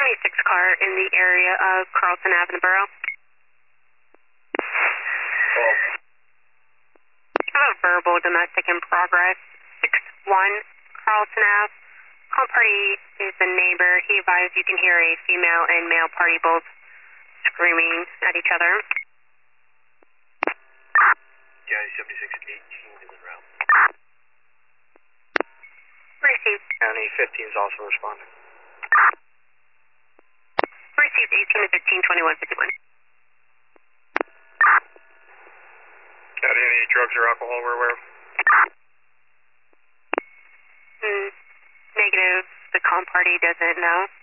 76 car in the area of Carlton Avenue Borough. I have a verbal domestic in progress. 61 Carlton Ave. Call party is the neighbor. He advised you can hear a female and male party both screaming at each other. County 7618 is en route. Received. County 15 is also responding. Received 18 to 15, 21, 51. County, any drugs or alcohol we're aware of? Negative. The call party doesn't know.